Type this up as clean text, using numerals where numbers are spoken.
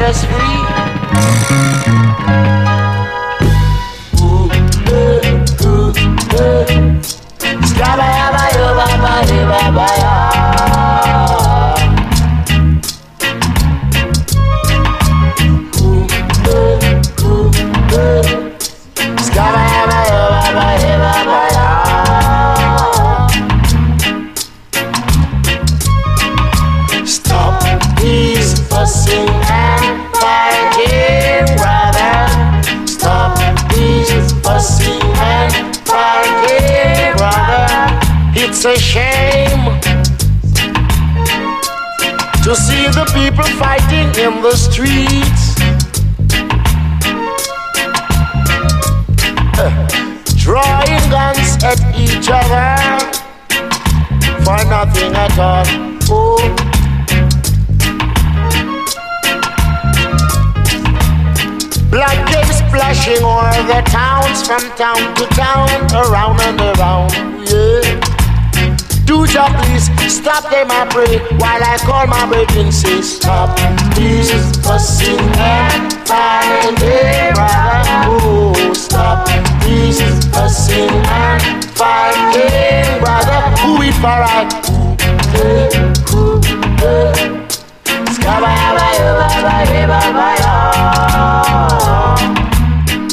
us free. Stop these fussing and fighting, brother. Stop these fussing and fighting, brother. It's a shame to see the people fighting in the streets, drawing guns at each other for nothing at all. Oh. Blood came splashing o'er the towns, from town to town, around and around, yeah. Do ya please stop them, I pray, while I call my brethren, say stop these fussing and fighting, brother. Oh, stop these fussing and fighting, brother. Who it for right? Who, hey,